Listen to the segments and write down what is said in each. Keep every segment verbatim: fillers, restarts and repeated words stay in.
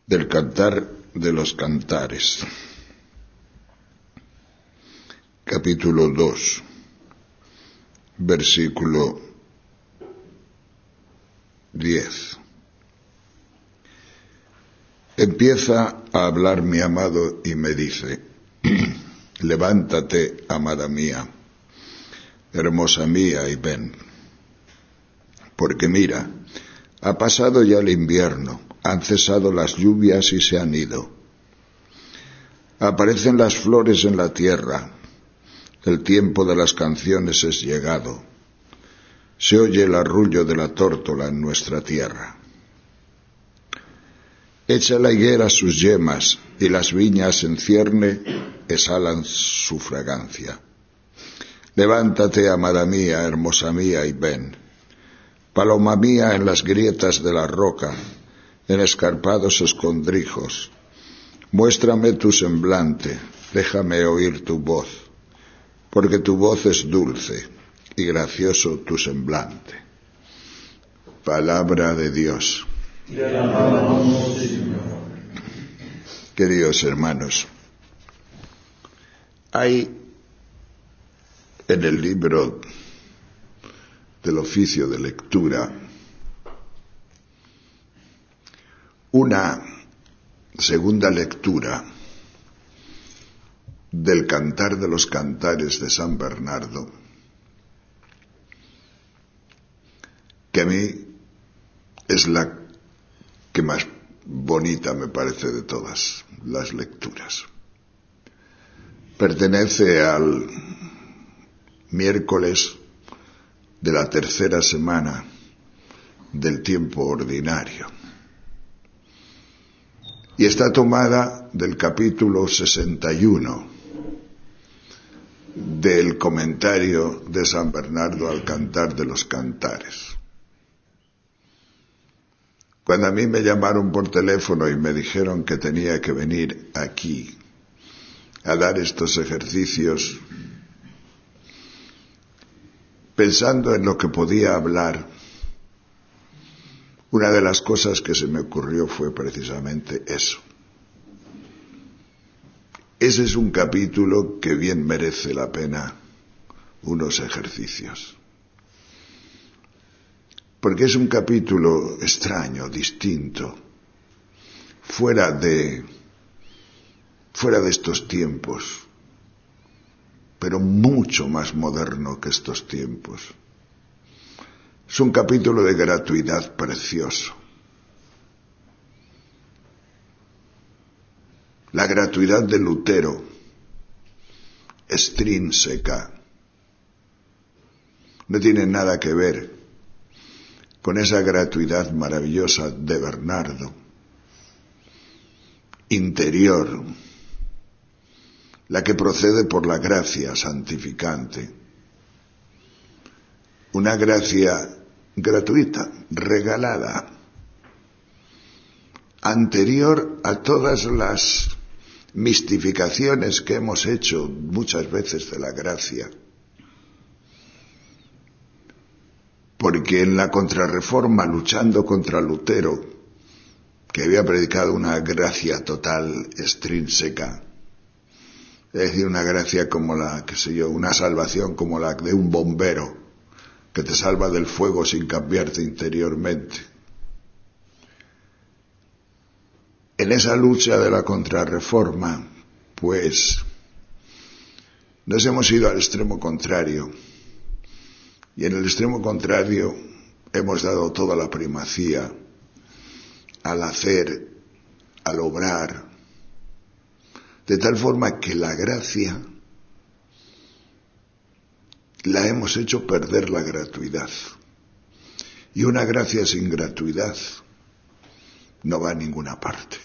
Del Cantar de los Cantares. Capítulo dos, versículo diez. Empieza a hablar mi amado y me dice: levántate, amada mía, hermosa mía, y ven. Porque mira, ha pasado ya el invierno, han cesado las lluvias y se han ido. Aparecen las flores en la tierra, el tiempo de las canciones es llegado. Se oye el arrullo de la tórtola en nuestra tierra. Echa la higuera sus yemas y las viñas en cierne exhalan su fragancia. Levántate, amada mía, hermosa mía, y ven. Paloma mía en las grietas de la roca, en escarpados escondrijos. Muéstrame tu semblante, déjame oír tu voz, porque tu voz es dulce y gracioso tu semblante. Palabra de Dios. Te alabamos, Señor. Queridos hermanos, hay en el libro del oficio de lectura una segunda lectura del Cantar de los Cantares de San Bernardo, que a mí es la que más bonita me parece de todas las lecturas. Pertenece al miércoles de la tercera semana del tiempo ordinario y está tomada del capítulo sesenta y uno del comentario de San Bernardo al Cantar de los Cantares. Cuando a mí me llamaron por teléfono y me dijeron que tenía que venir aquí a dar estos ejercicios, pensando en lo que podía hablar, una de las cosas que se me ocurrió fue precisamente eso. Ese es un capítulo que bien merece la pena unos ejercicios. Porque es un capítulo extraño, distinto, fuera de, fuera de estos tiempos, pero mucho más moderno que estos tiempos. Es un capítulo de gratuidad precioso. La gratuidad de Lutero, extrínseca, no tiene nada que ver con esa gratuidad maravillosa de Bernardo, interior, la que procede por la gracia santificante, una gracia gratuita, regalada, anterior a todas las mistificaciones que hemos hecho muchas veces de la gracia. Porque en la Contrarreforma, luchando contra Lutero, que había predicado una gracia total, extrínseca, es decir, una gracia como la, qué sé yo, una salvación como la de un bombero, que te salva del fuego sin cambiarte interiormente. En esa lucha de la Contrarreforma, pues, nos hemos ido al extremo contrario. Y en el extremo contrario hemos dado toda la primacía al hacer, al obrar, de tal forma que la gracia la hemos hecho perder la gratuidad. Y una gracia sin gratuidad no va a ninguna parte.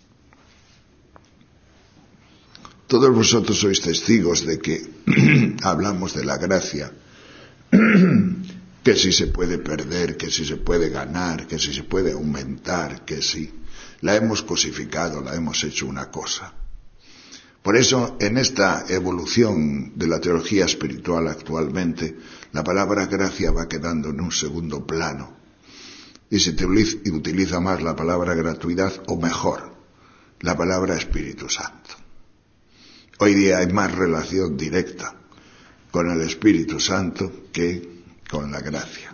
Todos vosotros sois testigos de que hablamos de la gracia, que si se puede perder, que si se puede ganar, que si se puede aumentar, que si la hemos cosificado, la hemos hecho una cosa. Por eso, en esta evolución de la teología espiritual actualmente, la palabra gracia va quedando en un segundo plano, y se utiliza más la palabra gratuidad, o mejor, la palabra Espíritu Santo. Hoy día hay más relación directa con el Espíritu Santo que con la gracia.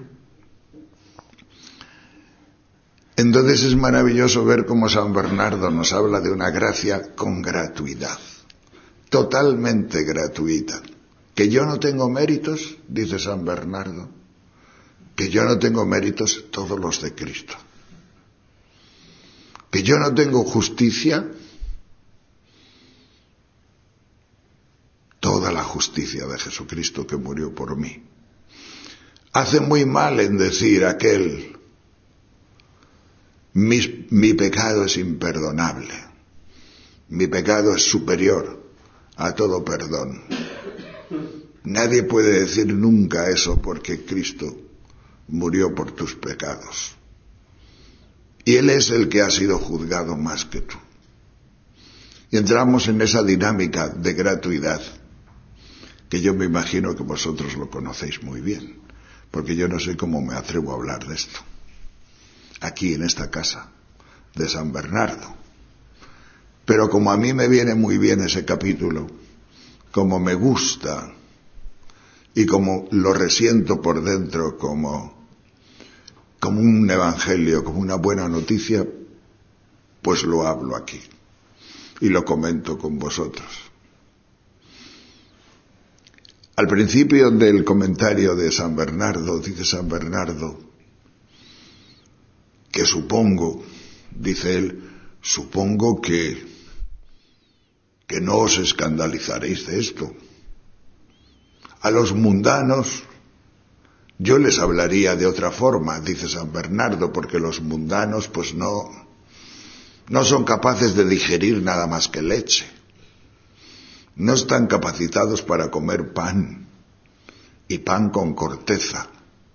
Entonces es maravilloso ver cómo San Bernardo nos habla de una gracia con gratuidad, totalmente gratuita. Que yo no tengo méritos, dice San Bernardo, que yo no tengo méritos, todos los de Cristo. Que yo no tengo justicia, toda la justicia de Jesucristo que murió por mí. Hace muy mal en decir aquel, mi, mi pecado es imperdonable, mi pecado es superior a todo perdón. Nadie puede decir nunca eso porque Cristo murió por tus pecados. Y Él es el que ha sido juzgado más que tú. Y entramos en esa dinámica de gratuidad, que yo me imagino que vosotros lo conocéis muy bien, porque yo no sé cómo me atrevo a hablar de esto, aquí en esta casa de San Bernardo. Pero como a mí me viene muy bien ese capítulo, como me gusta, y como lo resiento por dentro como, como un evangelio, como una buena noticia, pues lo hablo aquí y lo comento con vosotros. Al principio del comentario de San Bernardo, dice San Bernardo, que supongo, dice él, supongo que, que no os escandalizaréis de esto. A los mundanos yo les hablaría de otra forma, dice San Bernardo, porque los mundanos pues no, no son capaces de digerir nada más que leche. No están capacitados para comer pan, y pan con corteza.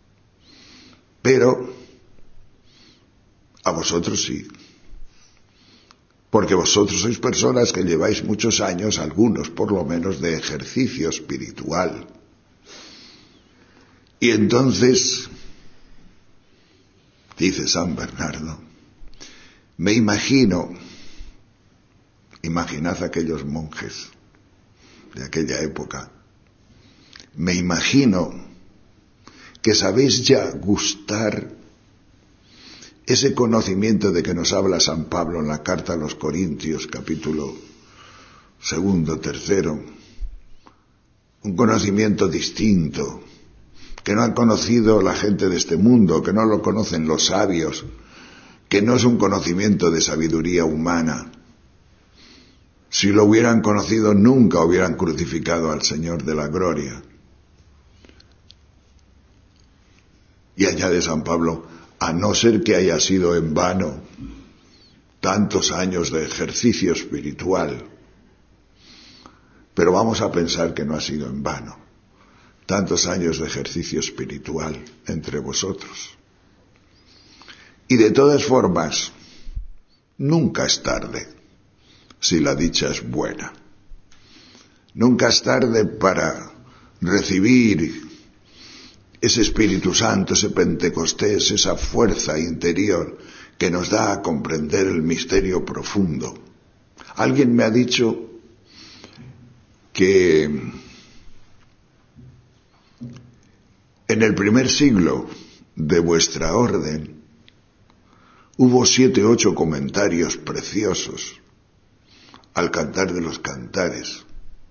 Pero a vosotros sí, porque vosotros sois personas que lleváis muchos años, algunos por lo menos, de ejercicio espiritual. Y entonces, dice San Bernardo, me imagino, imaginad aquellos monjes de aquella época, me imagino que sabéis ya gustar ese conocimiento de que nos habla San Pablo en la carta a los Corintios, capítulo segundo, tercero, un conocimiento distinto, que no han conocido la gente de este mundo, que no lo conocen los sabios, que no es un conocimiento de sabiduría humana. Si lo hubieran conocido, nunca hubieran crucificado al Señor de la gloria. Y añade San Pablo, a no ser que haya sido en vano tantos años de ejercicio espiritual. Pero vamos a pensar que no ha sido en vano tantos años de ejercicio espiritual entre vosotros. Y de todas formas, nunca es tarde si la dicha es buena. Nunca es tarde para recibir ese Espíritu Santo, ese Pentecostés, esa fuerza interior que nos da a comprender el misterio profundo. Alguien me ha dicho que en el primer siglo de vuestra orden hubo siete, ocho comentarios preciosos al Cantar de los Cantares.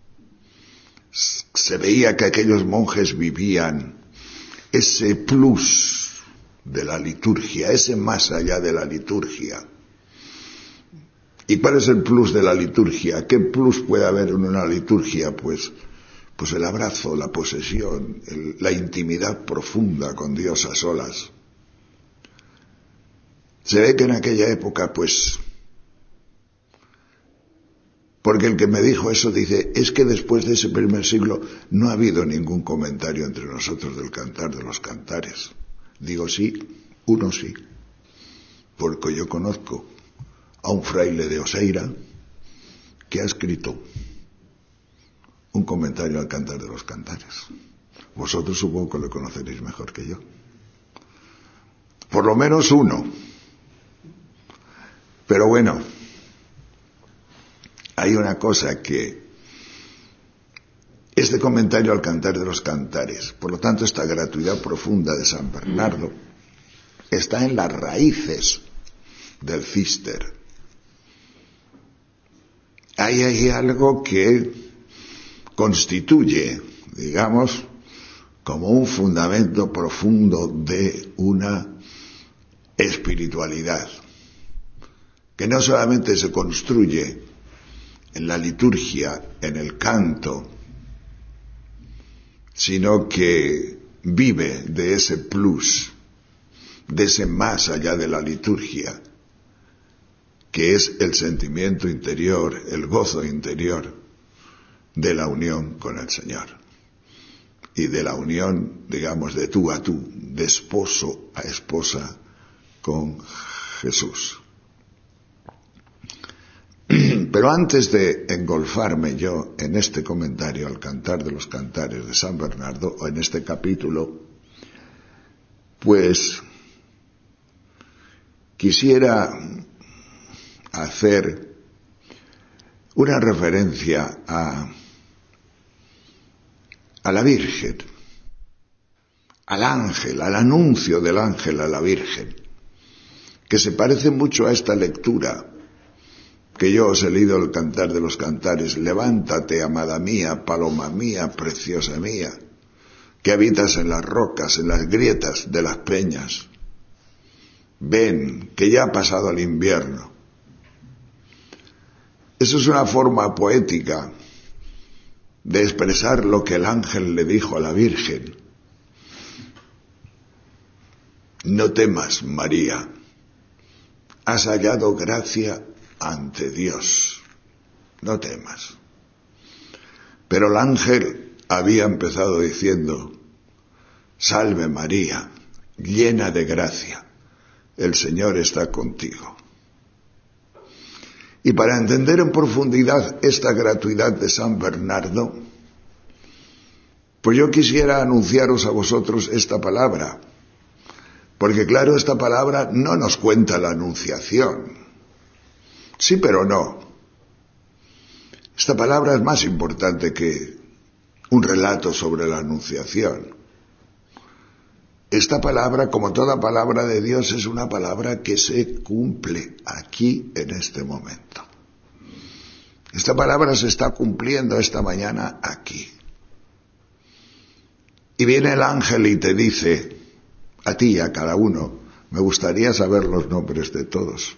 Se veía que aquellos monjes vivían ese plus de la liturgia, ese más allá de la liturgia. ¿Y cuál es el plus de la liturgia? ¿Qué plus puede haber en una liturgia? Pues, pues el abrazo, la posesión, el, la intimidad profunda con Dios a solas. Se ve que en aquella época, pues, porque el que me dijo eso dice, es que después de ese primer siglo no ha habido ningún comentario entre nosotros del Cantar de los Cantares. Digo, sí, uno sí, porque yo conozco a un fraile de Oseira que ha escrito un comentario al Cantar de los Cantares. Vosotros supongo que lo conoceréis mejor que yo. Por lo menos uno. Pero bueno, hay una cosa que este comentario al Cantar de los Cantares, por lo tanto esta gratuidad profunda de San Bernardo, está en las raíces del Cister. Ahí hay algo que constituye, digamos, como un fundamento profundo de una espiritualidad, que no solamente se construye en la liturgia, en el canto, sino que vive de ese plus, de ese más allá de la liturgia, que es el sentimiento interior, el gozo interior de la unión con el Señor y de la unión, digamos, de tú a tú, de esposo a esposa con Jesús. Pero antes de engolfarme yo en este comentario al Cantar de los Cantares de San Bernardo, o en este capítulo, pues quisiera hacer una referencia a, a la Virgen, al ángel, al anuncio del ángel a la Virgen, que se parece mucho a esta lectura que yo os he leído el Cantar de los Cantares. Levántate, amada mía, paloma mía, preciosa mía, que habitas en las rocas, en las grietas de las peñas. Ven, que ya ha pasado el invierno. Eso es una forma poética de expresar lo que el ángel le dijo a la Virgen. No temas, María, has hallado gracia ante Dios, no temas. Pero el ángel había empezado diciendo, salve María, llena de gracia, el Señor está contigo. Y para entender en profundidad esta gratuidad de San Bernardo, pues yo quisiera anunciaros a vosotros esta palabra, porque claro, esta palabra no nos cuenta la anunciación. Sí, pero no. Esta palabra es más importante que un relato sobre la anunciación. Esta palabra, como toda palabra de Dios, es una palabra que se cumple aquí en este momento. Esta palabra se está cumpliendo esta mañana aquí. Y viene el ángel y te dice, a ti y a cada uno, me gustaría saber los nombres de todos,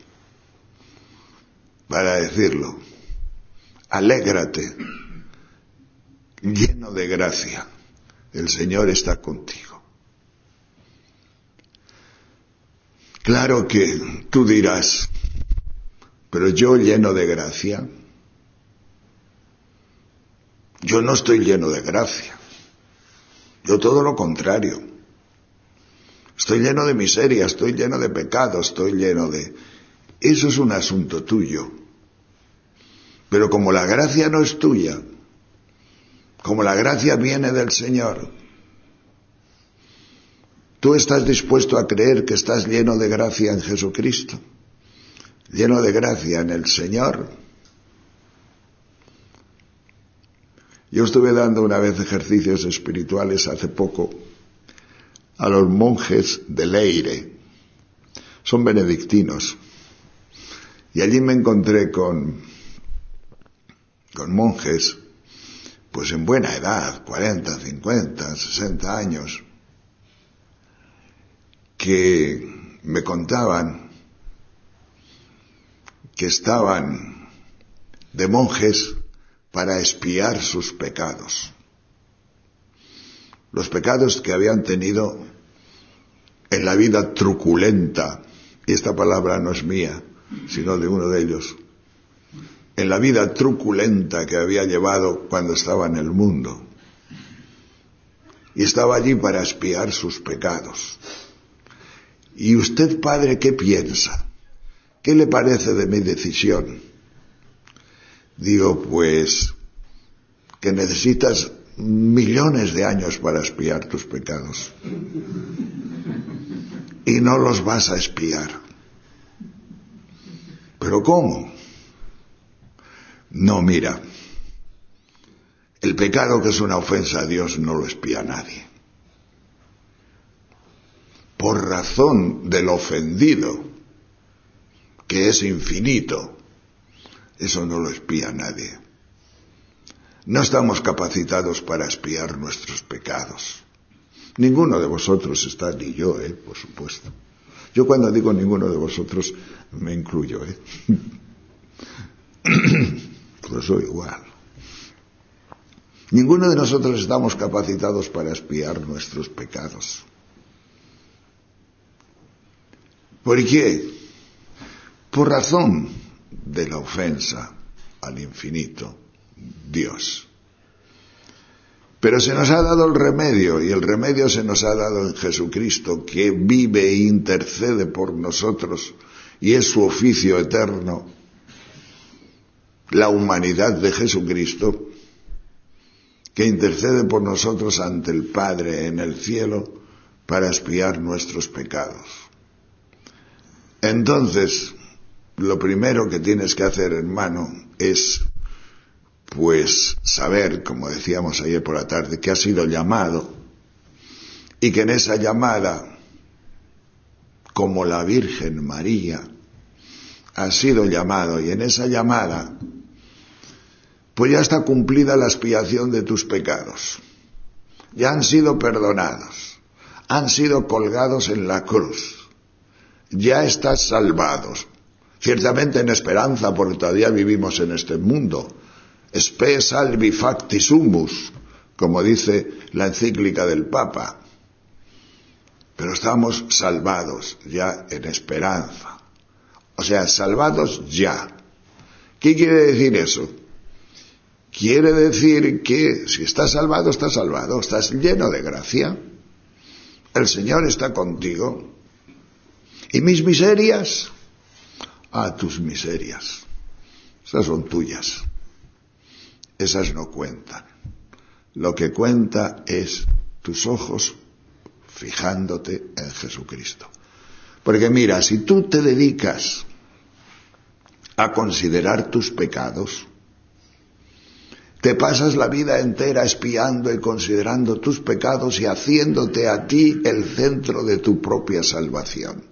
para decirlo, alégrate, lleno de gracia, el Señor está contigo. Claro que tú dirás, pero yo lleno de gracia, yo no estoy lleno de gracia, yo todo lo contrario, estoy lleno de miseria, estoy lleno de pecado, estoy lleno de... Eso es un asunto tuyo. Pero como la gracia no es tuya, como la gracia viene del Señor, tú estás dispuesto a creer que estás lleno de gracia en Jesucristo, lleno de gracia en el Señor. Yo estuve dando una vez ejercicios espirituales hace poco a los monjes de Leire, son benedictinos, y allí me encontré con con monjes, pues en buena edad, cuarenta, cincuenta, sesenta años, que me contaban que estaban de monjes para expiar sus pecados, los pecados que habían tenido en la vida truculenta, y esta palabra no es mía, sino de uno de ellos, en la vida truculenta que había llevado cuando estaba en el mundo. Y estaba allí para expiar sus pecados. ¿Y usted, padre, qué piensa? ¿Qué le parece de mi decisión? Digo, pues, que necesitas millones de años para expiar tus pecados. y no los vas a espiar. ¿Pero cómo? No, mira, el pecado que es una ofensa a Dios no lo espía nadie. Por razón del ofendido, que es infinito, eso no lo espía nadie. No estamos capacitados para espiar nuestros pecados. Ninguno de vosotros está, ni yo, eh, por supuesto. Yo cuando digo ninguno de vosotros, me incluyo, eh. Pues soy igual. Ninguno de nosotros estamos capacitados para espiar nuestros pecados. ¿Por qué? Por razón de la ofensa al infinito Dios. Pero se nos ha dado el remedio, y el remedio se nos ha dado en Jesucristo, que vive e intercede por nosotros, y es su oficio eterno, la humanidad de Jesucristo, que intercede por nosotros ante el Padre en el cielo para expiar nuestros pecados. Entonces, lo primero que tienes que hacer, hermano, es pues saber, como decíamos ayer por la tarde, que has sido llamado y que en esa llamada, como la Virgen María, has sido llamado, y en esa llamada pues ya está cumplida la expiación de tus pecados. Ya han sido perdonados, han sido colgados en la cruz, ya estás salvados. Ciertamente en esperanza, porque todavía vivimos en este mundo. Spe salvi facti sumus, como dice la encíclica del Papa. Pero estamos salvados ya en esperanza. O sea, salvados ya. ¿Qué quiere decir eso? Quiere decir que si estás salvado, estás salvado, estás lleno de gracia. El Señor está contigo. ¿Y mis miserias? Ah, tus miserias. Esas son tuyas. Esas no cuentan. Lo que cuenta es tus ojos fijándote en Jesucristo. Porque mira, si tú te dedicas a considerar tus pecados, te pasas la vida entera espiando y considerando tus pecados y haciéndote a ti el centro de tu propia salvación.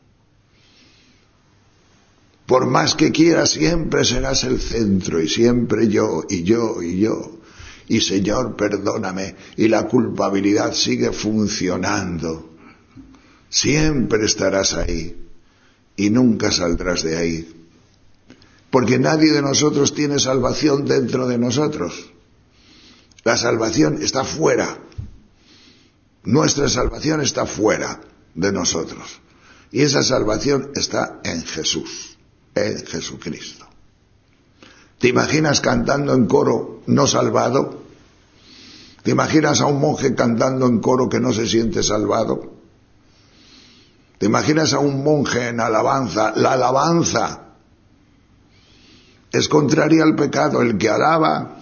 Por más que quieras, siempre serás el centro, y siempre yo, y yo, y yo. Y Señor, perdóname, y la culpabilidad sigue funcionando. Siempre estarás ahí, y nunca saldrás de ahí. Porque nadie de nosotros tiene salvación dentro de nosotros. La salvación está fuera. Nuestra salvación está fuera de nosotros. Y esa salvación está en Jesús. En Jesucristo. ¿Te imaginas cantando en coro no salvado? ¿Te imaginas a un monje cantando en coro que no se siente salvado? ¿Te imaginas a un monje en alabanza? La alabanza es contraria al pecado. El que alaba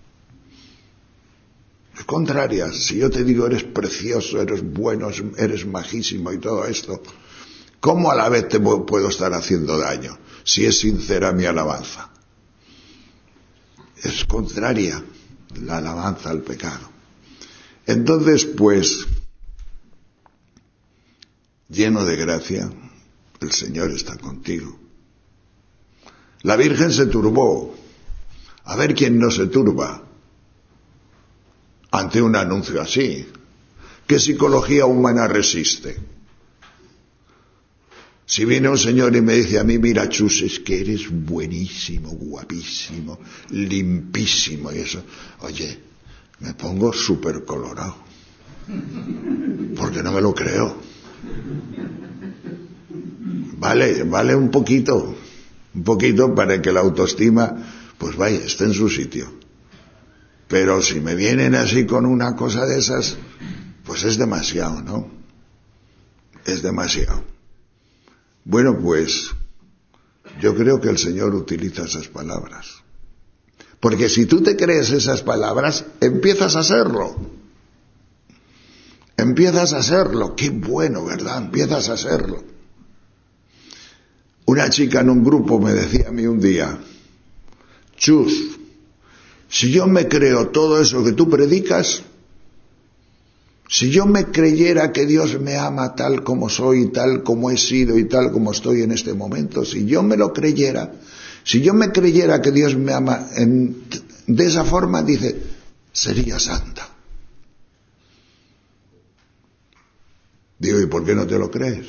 es contraria. Si yo te digo eres precioso, eres bueno, eres majísimo y todo esto, ¿cómo a la vez te puedo estar haciendo daño? Si es sincera mi alabanza. Es contraria la alabanza al pecado. Entonces, pues, lleno de gracia, el Señor está contigo. La Virgen se turbó. A ver quién no se turba ante un anuncio así. ¿Qué psicología humana resiste? Si viene un señor y me dice a mí, mira, Chus, es que eres buenísimo, guapísimo, limpísimo y eso, oye, me pongo súper colorado, porque no me lo creo. Vale, vale un poquito, un poquito para que la autoestima, pues vaya, esté en su sitio. Pero si me vienen así con una cosa de esas, pues es demasiado, ¿no? Es demasiado. Bueno, pues yo creo que el Señor utiliza esas palabras. Porque si tú te crees esas palabras, empiezas a hacerlo. Empiezas a serlo, qué bueno, ¿verdad? Empiezas a serlo. Una chica en un grupo me decía a mí un día, Chus, si yo me creo todo eso que tú predicas, si yo me creyera que Dios me ama tal como soy, tal como he sido y tal como estoy en este momento, si yo me lo creyera, si yo me creyera que Dios me ama en, de esa forma, dice, sería santa. Digo, ¿y por qué no te lo crees?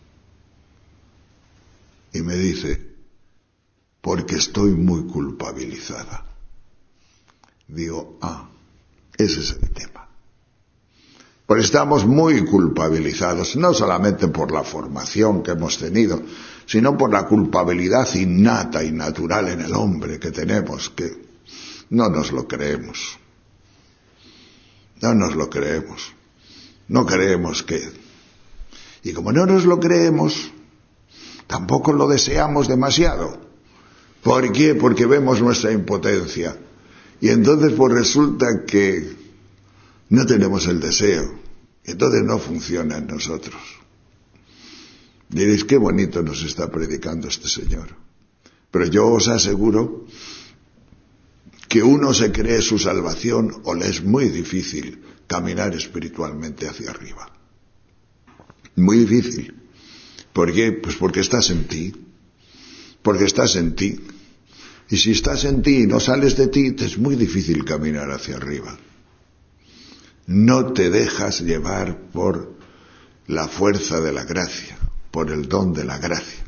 Y me dice, porque estoy muy culpabilizada. Digo, ah, ese es el tema. Pues estamos muy culpabilizados, no solamente por la formación que hemos tenido, sino por la culpabilidad innata y natural en el hombre que tenemos, que no nos lo creemos. No nos lo creemos. No creemos que... Y como no nos lo creemos, tampoco lo deseamos demasiado. ¿Por qué? Porque vemos nuestra impotencia. Y entonces pues resulta que no tenemos el deseo. Entonces no funciona en nosotros. Diréis, qué bonito nos está predicando este señor. Pero yo os aseguro que uno se cree su salvación o le es muy difícil caminar espiritualmente hacia arriba. Muy difícil. ¿Por qué? Pues porque estás en ti. Porque estás en ti. Y si estás en ti y no sales de ti, te es muy difícil caminar hacia arriba. No te dejas llevar por la fuerza de la gracia, por el don de la gracia.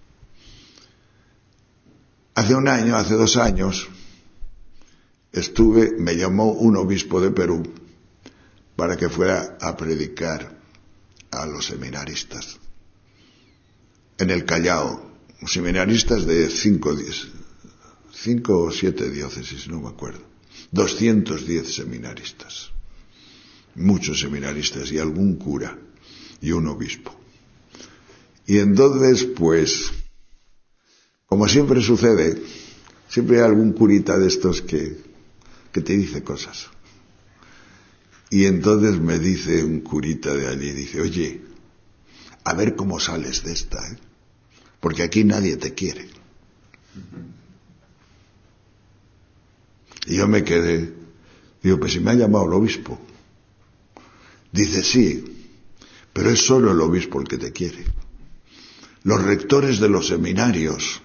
Hace un año, hace dos años, estuve, me llamó un obispo de Perú para que fuera a predicar a los seminaristas. En el Callao, seminaristas de cinco, diez, cinco o siete diócesis, no me acuerdo. doscientos diez seminaristas. Muchos seminaristas y algún cura y un obispo. Y entonces, pues, como siempre sucede, siempre hay algún curita de estos que, que te dice cosas. Y entonces me dice un curita de allí, dice, oye, a ver cómo sales de esta, ¿eh? Porque aquí nadie te quiere. Y yo me quedé, digo, pues si me ha llamado el obispo. Dice, sí, pero es solo el obispo el que te quiere. Los rectores de los seminarios,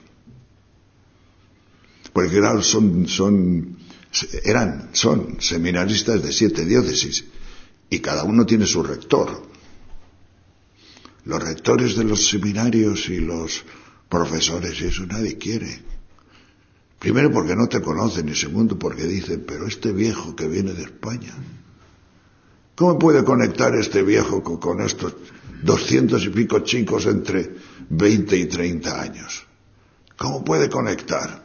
porque claro, son, son, eran, son seminaristas de siete diócesis, y cada uno tiene su rector. Los rectores de los seminarios y los profesores, eso nadie quiere. Primero porque no te conocen, y segundo porque dicen, pero este viejo que viene de España, ¿cómo puede conectar este viejo con, con estos doscientos y pico chicos entre veinte y treinta años? ¿Cómo puede conectar?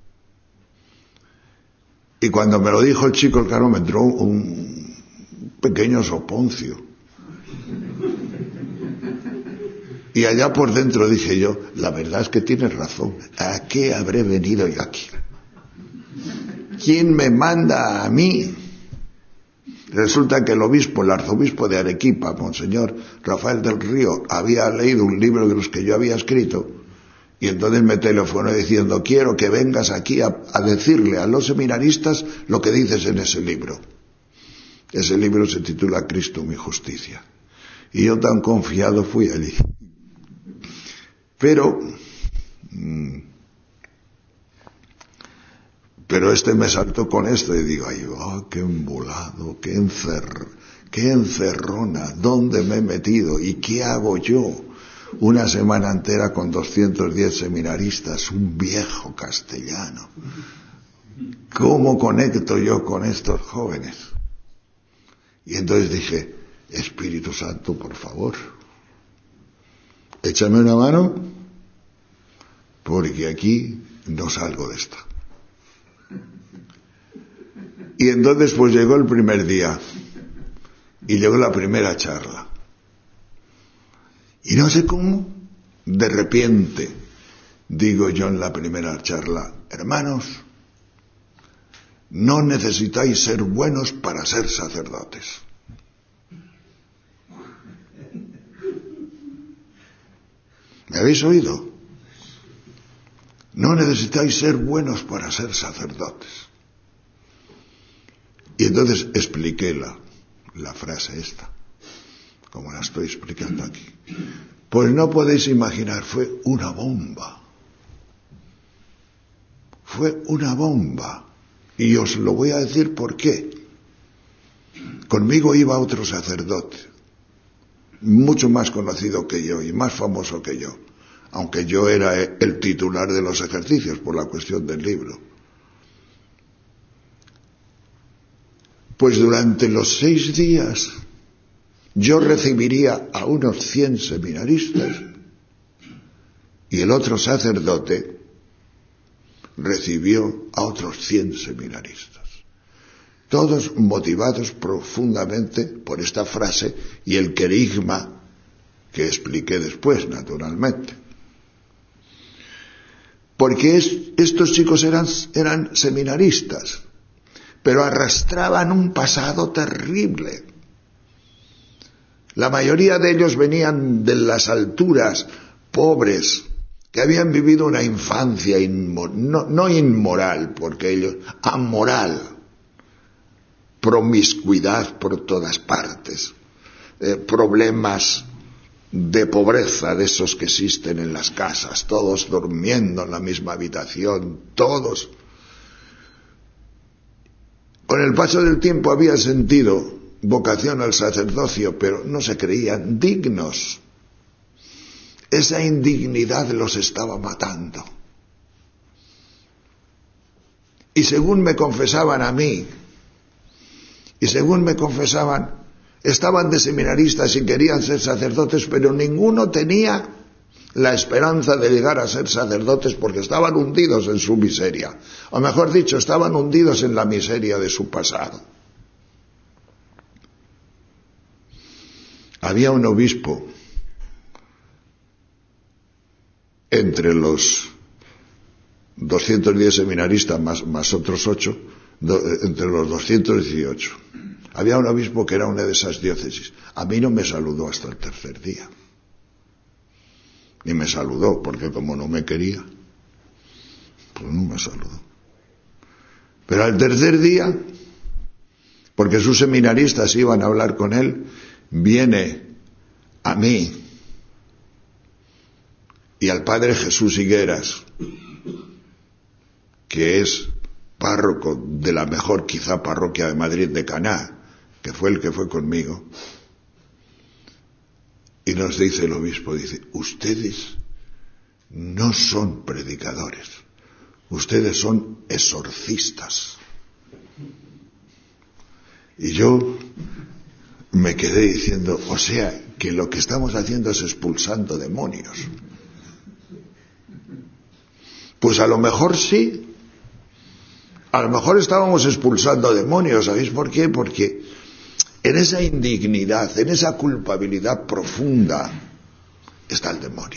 Y cuando me lo dijo el chico, claro, me entró un pequeño soponcio. Y allá por dentro dije yo, la verdad es que tienes razón. ¿A qué habré venido yo aquí? ¿Quién me manda a mí? Resulta que el obispo, el arzobispo de Arequipa, Monseñor Rafael del Río, había leído un libro de los que yo había escrito, y entonces me telefonó diciendo, quiero que vengas aquí a, a decirle a los seminaristas lo que dices en ese libro. Ese libro se titula Cristo, mi justicia. Y yo tan confiado fui allí. Pero, pero este me saltó con esto y digo, ay, oh, qué embolado, qué encer, qué encerrona, ¿dónde me he metido? ¿Y qué hago yo? Una semana entera con doscientos diez seminaristas, un viejo castellano. ¿Cómo conecto yo con estos jóvenes? Y entonces dije, Espíritu Santo, por favor, échame una mano, porque aquí no salgo de esta. Y entonces pues llegó el primer día, y llegó la primera charla. Y no sé cómo, de repente, digo yo en la primera charla, hermanos, no necesitáis ser buenos para ser sacerdotes. ¿Me habéis oído? No necesitáis ser buenos para ser sacerdotes. Y entonces expliqué la, la frase esta, como la estoy explicando aquí. Pues no podéis imaginar, fue una bomba. Fue una bomba. Y os lo voy a decir por qué. Conmigo iba otro sacerdote, mucho más conocido que yo y más famoso que yo, aunque yo era el titular de los ejercicios por la cuestión del libro. Pues durante los seis días yo recibiría a unos cien seminaristas y el otro sacerdote recibió a otros cien seminaristas. Todos motivados profundamente por esta frase y el querigma que expliqué después, naturalmente. Porque es, estos chicos eran, eran seminaristas, pero arrastraban un pasado terrible. La mayoría de ellos venían de las alturas, pobres, que habían vivido una infancia inmo, no, no inmoral, porque ellos, amoral, promiscuidad por todas partes, eh, problemas de pobreza de esos que existen en las casas, todos durmiendo en la misma habitación, todos. Con el paso del tiempo había sentido vocación al sacerdocio, pero no se creían dignos. Esa indignidad los estaba matando. Y según me confesaban a mí, y según me confesaban, estaban de seminaristas y querían ser sacerdotes, pero ninguno tenía la esperanza de llegar a ser sacerdotes porque estaban hundidos en su miseria. O mejor dicho, estaban hundidos en la miseria de su pasado. Había un obispo entre los doscientos diez seminaristas más, más otros ocho, do, entre los doscientos dieciocho. Había un obispo que era una de esas diócesis. A mí no me saludó hasta el tercer día. Ni me saludó, porque como no me quería, pues no me saludó. Pero al tercer día, porque sus seminaristas iban a hablar con él, viene a mí y al padre Jesús Higueras, que es párroco de la mejor quizá parroquia de Madrid, de Caná, que fue el que fue conmigo, y nos dice el obispo, dice, ustedes no son predicadores, ustedes son exorcistas. Y yo me quedé diciendo, o sea, que lo que estamos haciendo es expulsando demonios. Pues a lo mejor sí, a lo mejor estábamos expulsando demonios, ¿sabéis por qué? Porque en esa indignidad, en esa culpabilidad profunda, está el demonio.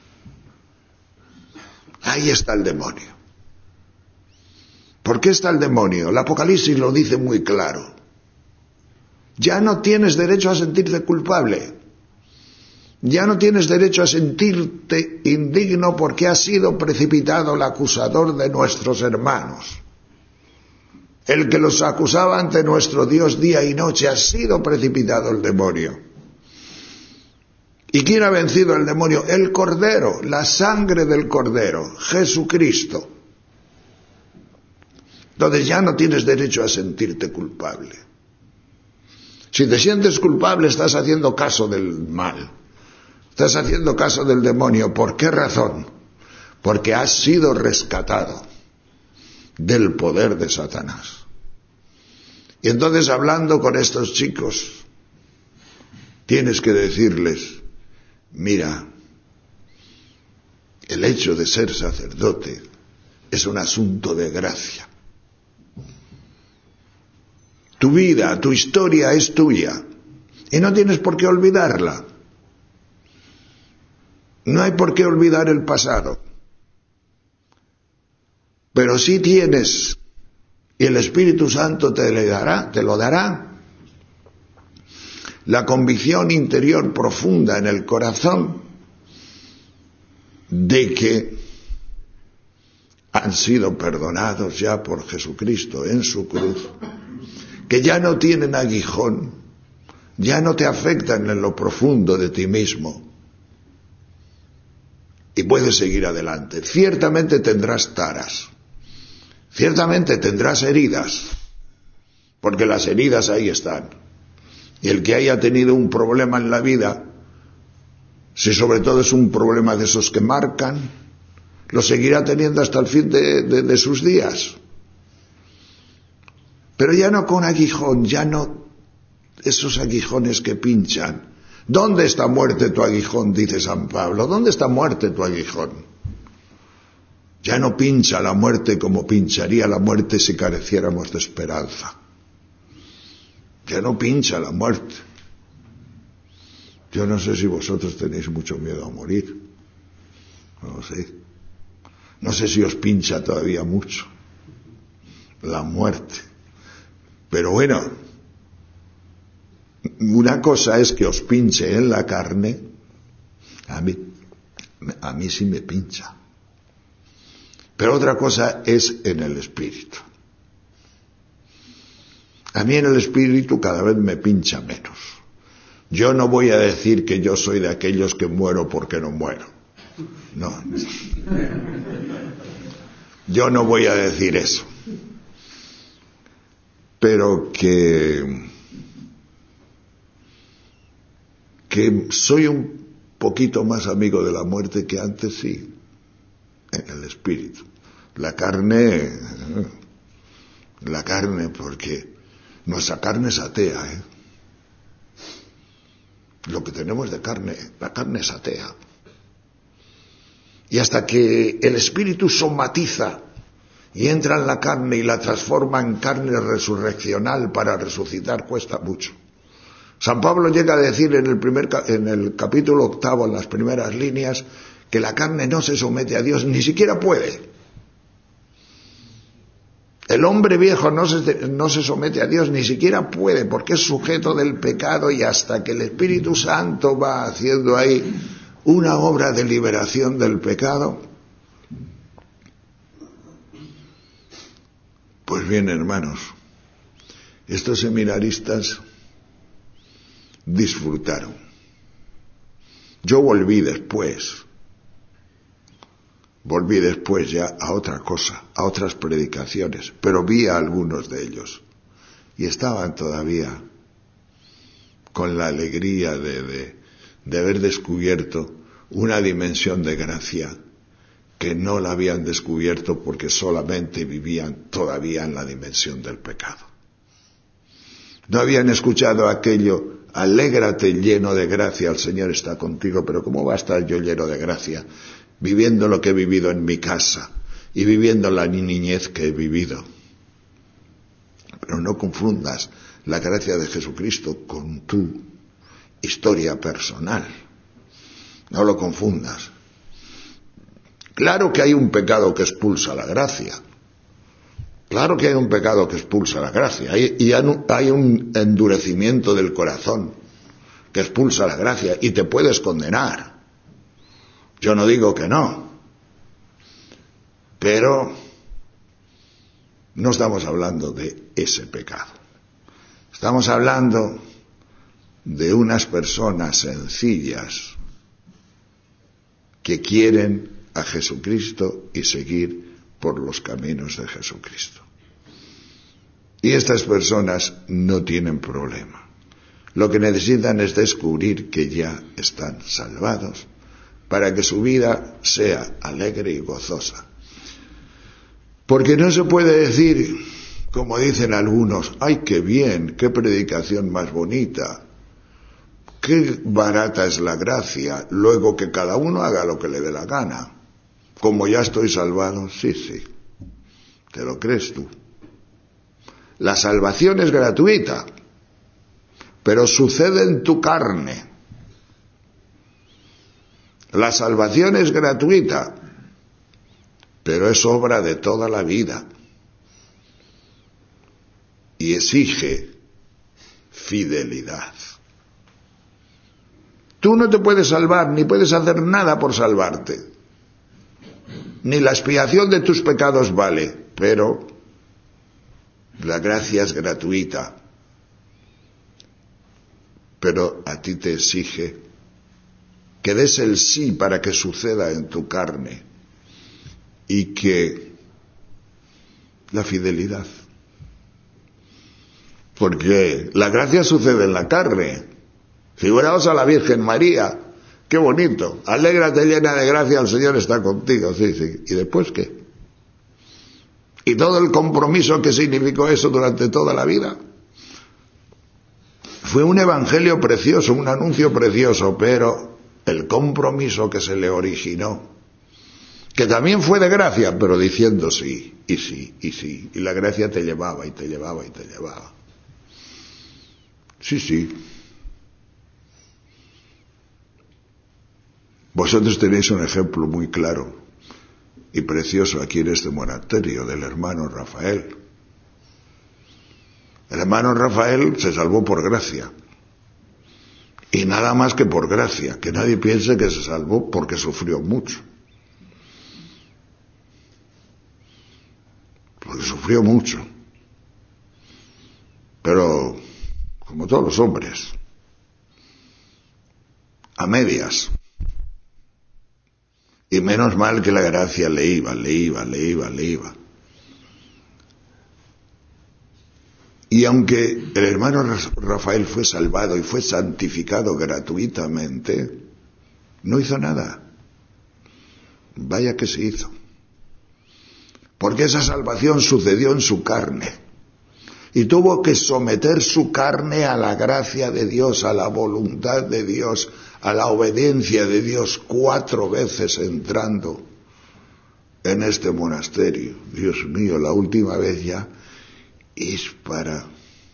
Ahí está el demonio. ¿Por qué está el demonio? El Apocalipsis lo dice muy claro. Ya no tienes derecho a sentirte culpable. Ya no tienes derecho a sentirte indigno porque ha sido precipitado el acusador de nuestros hermanos. El que los acusaba ante nuestro Dios día y noche, ha sido precipitado el demonio. ¿Y quién ha vencido al demonio? El Cordero, la sangre del Cordero, Jesucristo. Entonces ya no tienes derecho a sentirte culpable. Si te sientes culpable, estás haciendo caso del mal. Estás haciendo caso del demonio. ¿Por qué razón? Porque has sido rescatado del poder de Satanás. Y entonces, hablando con estos chicos, tienes que decirles, mira, el hecho de ser sacerdote es un asunto de gracia. Tu vida, tu historia es tuya y no tienes por qué olvidarla. No hay por qué olvidar el pasado. Pero sí tienes, y el Espíritu Santo te le dará, te lo dará, la convicción interior profunda en el corazón de que han sido perdonados ya por Jesucristo en su cruz, que ya no tienen aguijón, ya no te afectan en lo profundo de ti mismo y puedes seguir adelante. Ciertamente tendrás taras, ciertamente tendrás heridas, porque las heridas ahí están. Y el que haya tenido un problema en la vida, si sobre todo es un problema de esos que marcan, lo seguirá teniendo hasta el fin de, de, de sus días. Pero ya no con aguijón, ya no esos aguijones que pinchan. ¿Dónde está muerte tu aguijón?, dice San Pablo. ¿Dónde está muerte tu aguijón? Ya no pincha la muerte como pincharía la muerte si careciéramos de esperanza. Ya no pincha la muerte. Yo no sé si vosotros tenéis mucho miedo a morir. No lo sé. No sé si os pincha todavía mucho la muerte. Pero bueno, una cosa es que os pinche en la carne. A mí, a mí sí me pincha. Pero otra cosa es en el espíritu. A mí en el espíritu cada vez me pincha menos. Yo no voy a decir que yo soy de aquellos que muero porque no muero. No. Yo no voy a decir eso. Pero que, que soy un poquito más amigo de la muerte que antes, sí, en el espíritu. La carne, la carne, porque nuestra carne es atea, ¿eh? Lo que tenemos de carne, la carne es atea. Y hasta que el espíritu somatiza y entra en la carne y la transforma en carne resurreccional para resucitar, cuesta mucho. San Pablo llega a decir en el primer en el capítulo octavo, en las primeras líneas, que la carne no se somete a Dios, ni siquiera puede. El hombre viejo no se, no se somete a Dios, ni siquiera puede, porque es sujeto del pecado, y hasta que el Espíritu Santo va haciendo ahí una obra de liberación del pecado. Pues bien, hermanos, estos seminaristas disfrutaron. Yo volví después, volví después ya a otra cosa, a otras predicaciones, pero vi a algunos de ellos y estaban todavía con la alegría de, de, de haber descubierto una dimensión de gracia que no la habían descubierto porque solamente vivían todavía en la dimensión del pecado. No habían escuchado aquello: alégrate lleno de gracia, el Señor está contigo. Pero ¿cómo va a estar yo lleno de gracia viviendo lo que he vivido en mi casa y viviendo la niñez que he vivido? Pero no confundas la gracia de Jesucristo con tu historia personal. No lo confundas. Claro que hay un pecado que expulsa la gracia. Claro que hay un pecado que expulsa la gracia. Hay, y hay un endurecimiento del corazón que expulsa la gracia y te puedes condenar. Yo no digo que no. Pero no estamos hablando de ese pecado. Estamos hablando de unas personas sencillas que quieren a Jesucristo y seguir por los caminos de Jesucristo. Y estas personas no tienen problema. Lo que necesitan es descubrir que ya están salvados para que su vida sea alegre y gozosa. Porque no se puede decir, como dicen algunos, ¡ay, qué bien, qué predicación más bonita! ¡Qué barata es la gracia! Luego que cada uno haga lo que le dé la gana. Como ya estoy salvado, sí, sí. ¿Te lo crees tú? La salvación es gratuita, pero sucede en tu carne. La salvación es gratuita, pero es obra de toda la vida. Y exige fidelidad. Tú no te puedes salvar, ni puedes hacer nada por salvarte. ni la expiación de tus pecados vale, pero la gracia es gratuita. Pero a ti te exige que des el sí para que suceda en tu carne y que la fidelidad. Porque la gracia sucede en la carne. Figuraos a la Virgen María, qué bonito, alégrate llena de gracia, el Señor está contigo, sí, sí. ¿Y después qué? ¿Y todo el compromiso que significó eso durante toda la vida? Fue un evangelio precioso, un anuncio precioso, pero el compromiso que se le originó, que también fue de gracia, pero diciendo sí, y sí, y sí, y la gracia te llevaba, y te llevaba, y te llevaba. Sí, sí. Vosotros tenéis un ejemplo muy claro y precioso aquí en este monasterio del hermano Rafael. El hermano Rafael se salvó por gracia. Y nada más que por gracia. Que nadie piense que se salvó porque sufrió mucho. Porque sufrió mucho. Pero, como todos los hombres, a medias. Y menos mal que la gracia le iba, le iba, le iba, le iba. Y aunque el hermano Rafael fue salvado y fue santificado gratuitamente, no hizo nada. Vaya que se hizo. Porque esa salvación sucedió en su carne. Y tuvo que someter su carne a la gracia de Dios, a la voluntad de Dios, a la obediencia de Dios, cuatro veces entrando en este monasterio. Dios mío, la última vez ya es para...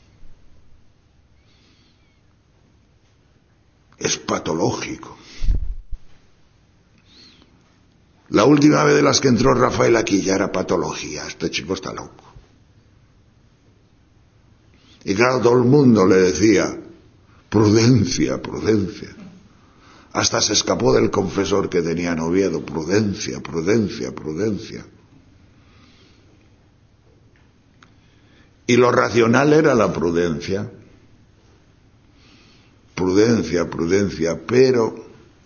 es patológico. La última vez de las que entró Rafael aquí ya era patología. Este chico está loco. Y claro, todo el mundo le decía, prudencia, prudencia. Hasta se escapó del confesor que tenía en Oviedo, prudencia, prudencia, prudencia. Y lo racional era la prudencia. Prudencia, prudencia, pero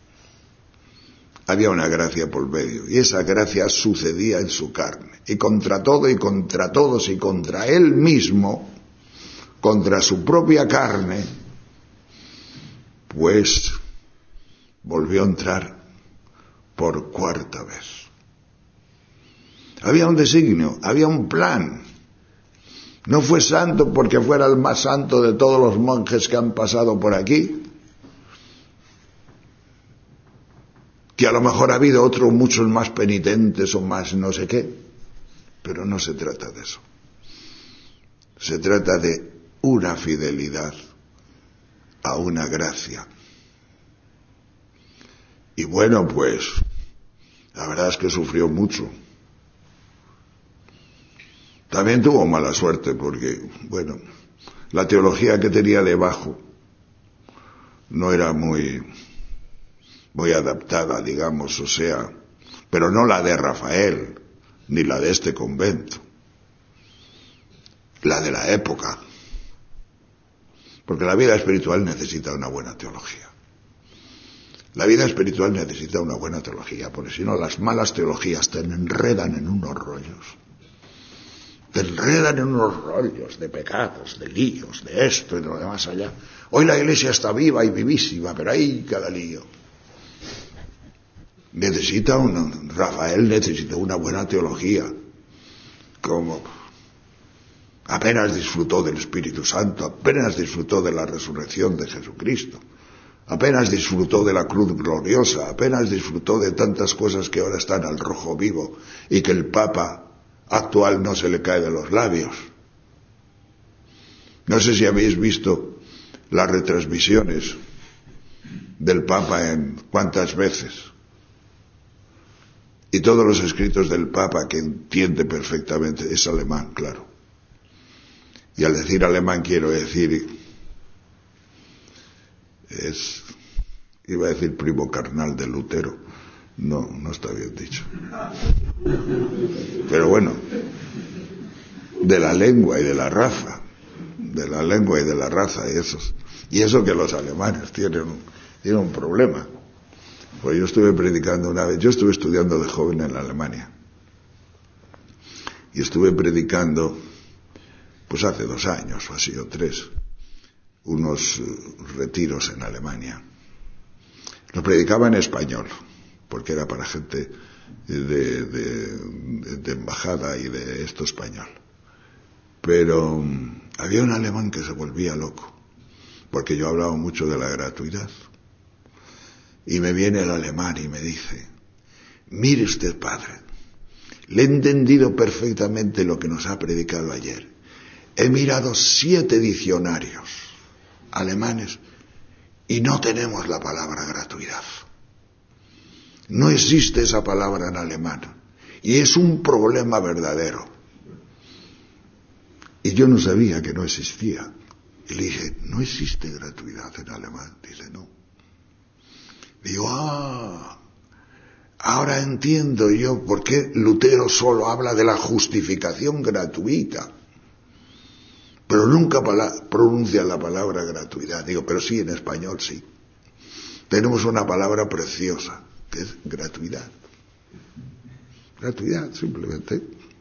había una gracia por medio. Y esa gracia sucedía en su carne. Y contra todo y contra todos y contra él mismo, contra su propia carne, pues volvió a entrar por cuarta vez. Había un designio, había un plan. No fue santo porque fuera el más santo de todos los monjes que han pasado por aquí, que a lo mejor ha habido otros muchos más penitentes o más no sé qué, pero no se trata de eso. Se trata de una fidelidad a una gracia. Y bueno, pues, la verdad es que sufrió mucho. También tuvo mala suerte porque, bueno, la teología que tenía debajo no era muy, muy adaptada, digamos, o sea, pero no la de Rafael, ni la de este convento, la de la época. Porque la vida espiritual necesita una buena teología. La vida espiritual necesita una buena teología, porque si no las malas teologías te enredan en unos rollos. Te enredan en unos rollos de pecados, de líos, de esto y de lo demás allá. Hoy la iglesia está viva y vivísima, pero hay cada lío. Necesita un, Rafael necesita una buena teología. Como apenas disfrutó del Espíritu Santo, apenas disfrutó de la resurrección de Jesucristo, apenas disfrutó de la cruz gloriosa, apenas disfrutó de tantas cosas que ahora están al rojo vivo y que el Papa actual no se le cae de los labios. No sé si habéis visto las retransmisiones del Papa en cuántas veces. Y todos los escritos del Papa, que entiende perfectamente, es alemán, claro. Y al decir alemán quiero decir, es, iba a decir primo carnal de Lutero, No, no está bien dicho. Pero bueno, de la lengua y de la raza, de la lengua y de la raza, y esos, y eso que los alemanes tienen, tienen un problema. Pues yo estuve predicando una vez, yo estuve estudiando de joven en Alemania, y estuve predicando, pues hace dos años o así, o tres, unos retiros en Alemania. Los predicaba en español, porque era para gente de, de, de embajada y de esto español. Pero um, había un alemán que se volvía loco, porque yo hablaba mucho de la gratuidad. Y me viene el alemán y me dice, mire usted, padre, le he entendido perfectamente lo que nos ha predicado ayer. He mirado siete diccionarios alemanes y no tenemos la palabra gratuidad. No existe esa palabra en alemán y es un problema verdadero. Y yo no sabía que no existía. Y le dije, ¿no existe gratuidad en alemán? Dice, no. Digo, ah, ahora entiendo yo por qué Lutero solo habla de la justificación gratuita, pero nunca pala- pronuncia la palabra gratuidad. Digo, pero sí, en español sí. Tenemos una palabra preciosa, que es gratuidad. Gratuidad, simplemente.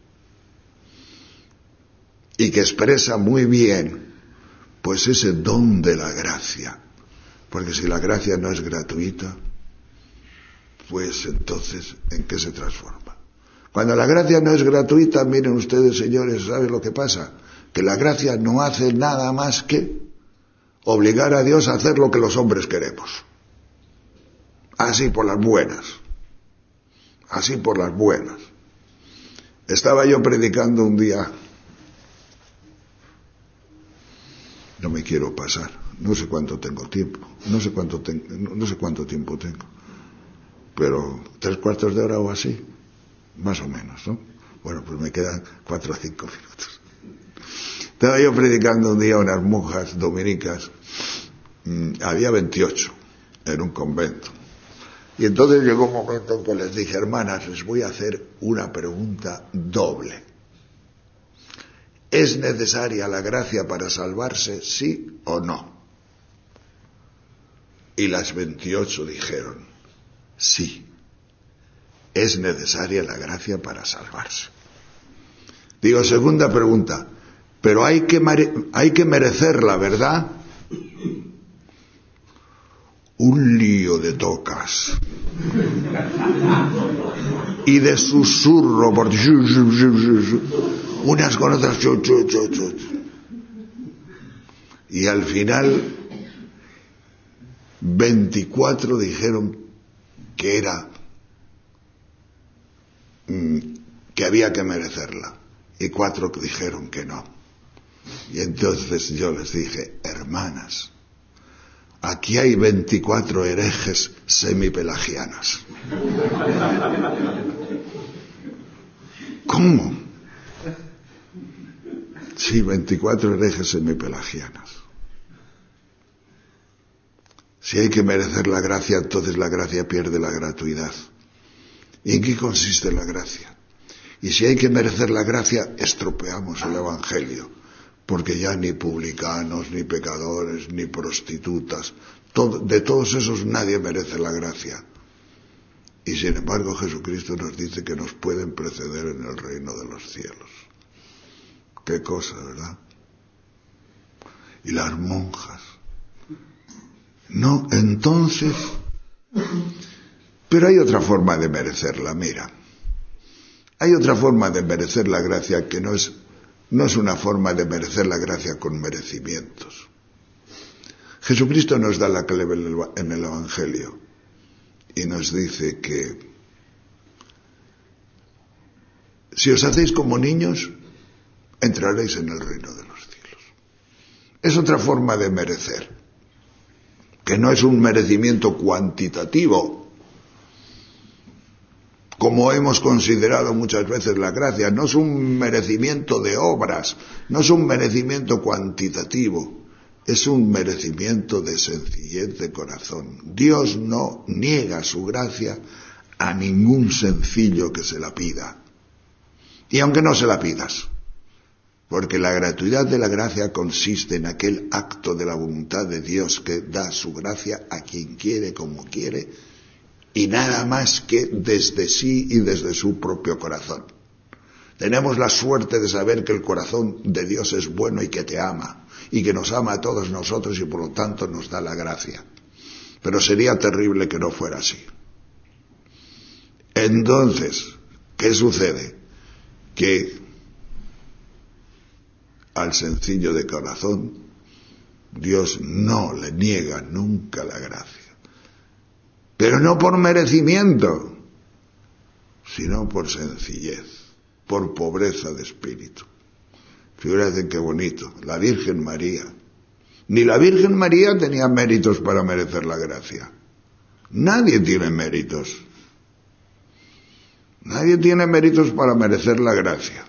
Y que expresa muy bien, pues ese don de la gracia. Porque si la gracia no es gratuita, pues entonces, ¿en qué se transforma? Cuando la gracia no es gratuita, miren ustedes, señores, ¿saben lo que pasa? Que la gracia no hace nada más que obligar a Dios a hacer lo que los hombres queremos. Así por las buenas. Así por las buenas. Estaba yo predicando un día. No me quiero pasar. No sé cuánto tengo tiempo. No sé cuánto tengo, no sé cuánto tiempo tengo. Pero tres cuartos de hora o así. Más o menos, ¿no? Bueno, pues me quedan cuatro o cinco minutos. Estaba yo predicando un día a unas monjas dominicas. Mm, había veintiocho en un convento. Y entonces llegó un momento en que les dije, hermanas, les voy a hacer una pregunta doble. ¿Es necesaria la gracia para salvarse, sí o no? Y las veintiocho dijeron, sí, es necesaria la gracia para salvarse. Digo, segunda pregunta, pero hay que, mere- hay que merecerla, ¿verdad? Un lío de tocas y de susurro por unas con otras, y al final veinticuatro dijeron que era que había que merecerla y cuatro dijeron que no. Y entonces yo les dije, hermanas, aquí hay veinticuatro herejes semipelagianas. ¿Cómo? Sí, veinticuatro herejes semipelagianas. Si hay que merecer la gracia, entonces la gracia pierde la gratuidad. ¿Y en qué consiste la gracia? Y si hay que merecer la gracia, estropeamos el Evangelio, porque ya ni publicanos, ni pecadores, ni prostitutas, todo, de todos esos nadie merece la gracia. Y sin embargo Jesucristo nos dice que nos pueden preceder en el reino de los cielos. Qué cosa, ¿verdad? Y las monjas. No, entonces... Pero hay otra forma de merecerla, mira. Hay otra forma de merecer la gracia que no es, no es una forma de merecer la gracia con merecimientos. Jesucristo nos da la clave en el Evangelio y nos dice que si os hacéis como niños, entraréis en el reino de los cielos. Es otra forma de merecer, que no es un merecimiento cuantitativo, como hemos considerado muchas veces la gracia. No es un merecimiento de obras, no es un merecimiento cuantitativo, es un merecimiento de sencillez de corazón. Dios no niega su gracia a ningún sencillo que se la pida. Y aunque no se la pidas, porque la gratuidad de la gracia consiste en aquel acto de la voluntad de Dios que da su gracia a quien quiere, como quiere, y nada más que desde sí y desde su propio corazón. Tenemos la suerte de saber que el corazón de Dios es bueno y que te ama, y que nos ama a todos nosotros y por lo tanto nos da la gracia. Pero sería terrible que no fuera así. Entonces, ¿qué sucede? Que al sencillo de corazón, Dios no le niega nunca la gracia. Pero no por merecimiento, sino por sencillez, por pobreza de espíritu. Fíjate qué bonito, la Virgen María. Ni la Virgen María tenía méritos para merecer la gracia. Nadie tiene méritos. Nadie tiene méritos para merecer la gracia.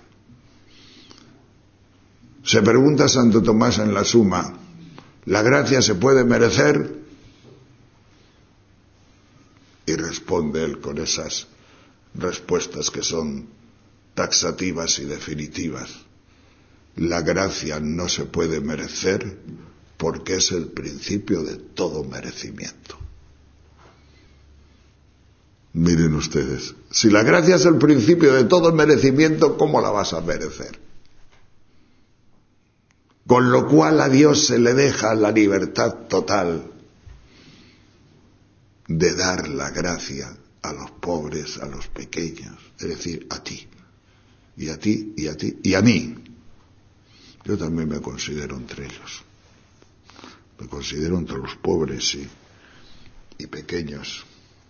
Se pregunta Santo Tomás en la Suma, ¿la gracia se puede merecer? Y responde él con esas respuestas que son taxativas y definitivas. La gracia no se puede merecer porque es el principio de todo merecimiento. Miren ustedes, si la gracia es el principio de todo merecimiento, ¿cómo la vas a merecer? Con lo cual a Dios se le deja la libertad total de dar la gracia a los pobres, a los pequeños, es decir, a ti, y a ti, y a ti, y a mí. Yo también me considero entre ellos. Me considero entre los pobres y, y pequeños.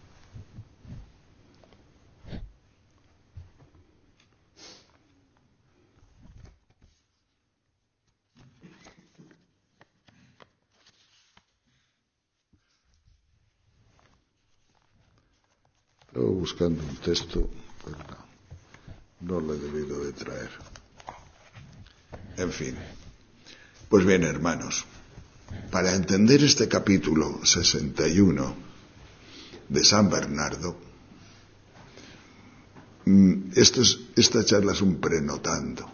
Estaba buscando un texto, pero no, no lo he debido de traer. En fin. Pues bien, hermanos, para entender este capítulo sesenta y uno de San Bernardo, esto es, esta charla es un prenotando.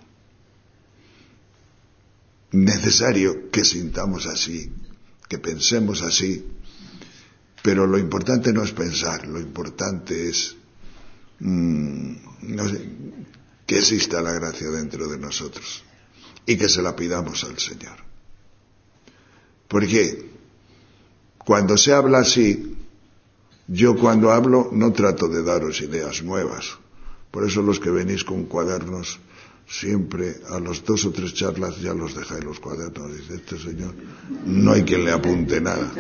Necesario que sintamos así, que pensemos así, pero lo importante no es pensar, lo importante es mmm, no sé, que exista la gracia dentro de nosotros y que se la pidamos al Señor. Porque cuando se habla así, yo cuando hablo no trato de daros ideas nuevas. Por eso los que venís con cuadernos, siempre a los dos o tres charlas ya los dejáis los cuadernos. Dice, este señor, no hay quien le apunte nada.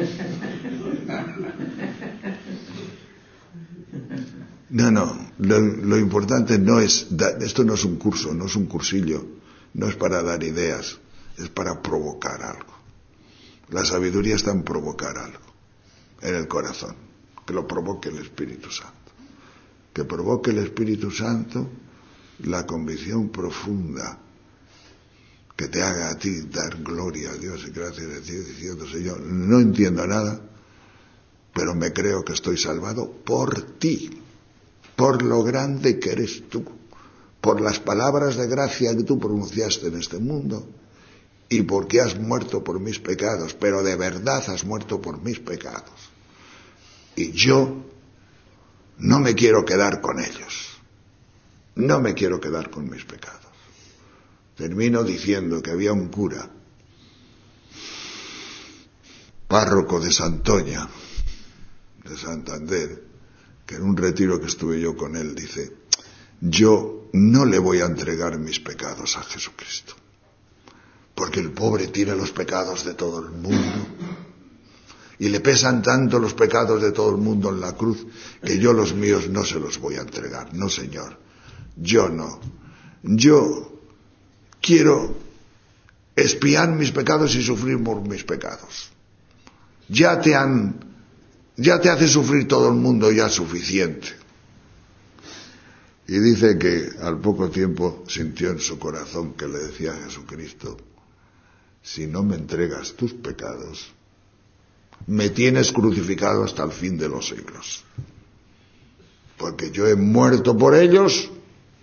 No, no, lo, lo importante no es, esto no es un curso, no es un cursillo, no es para dar ideas, es para provocar algo. La sabiduría está en provocar algo, en el corazón, que lo provoque el Espíritu Santo. Que provoque el Espíritu Santo la convicción profunda que te haga a ti dar gloria a Dios y gracias a ti diciendo, Señor, no entiendo nada, pero me creo que estoy salvado por ti, por lo grande que eres tú, por las palabras de gracia que tú pronunciaste en este mundo y porque has muerto por mis pecados, pero de verdad has muerto por mis pecados. Y yo no me quiero quedar con ellos. No me quiero quedar con mis pecados. Termino diciendo que había un cura, párroco de Santoña, de Santander, que en un retiro que estuve yo con él dice, yo no le voy a entregar mis pecados a Jesucristo, porque el pobre tiene los pecados de todo el mundo y le pesan tanto los pecados de todo el mundo en la cruz que yo los míos no se los voy a entregar. No, Señor, yo no. Yo quiero expiar mis pecados y sufrir por mis pecados. Ya te han, ya te hace sufrir todo el mundo ya suficiente. Y dice que al poco tiempo sintió en su corazón que le decía a Jesucristo, si no me entregas tus pecados, me tienes crucificado hasta el fin de los siglos. porque yo he muerto por ellos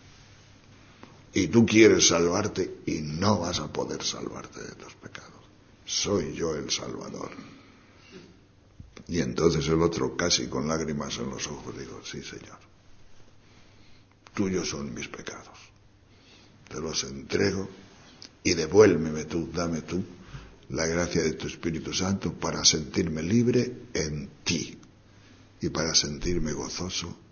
y tú quieres salvarte y no vas a poder salvarte de tus pecados. Soy yo el Salvador. Y entonces el otro, casi con lágrimas en los ojos, digo, sí, Señor, tuyos son mis pecados, te los entrego y devuélveme tú, dame tú la gracia de tu Espíritu Santo para sentirme libre en ti y para sentirme gozoso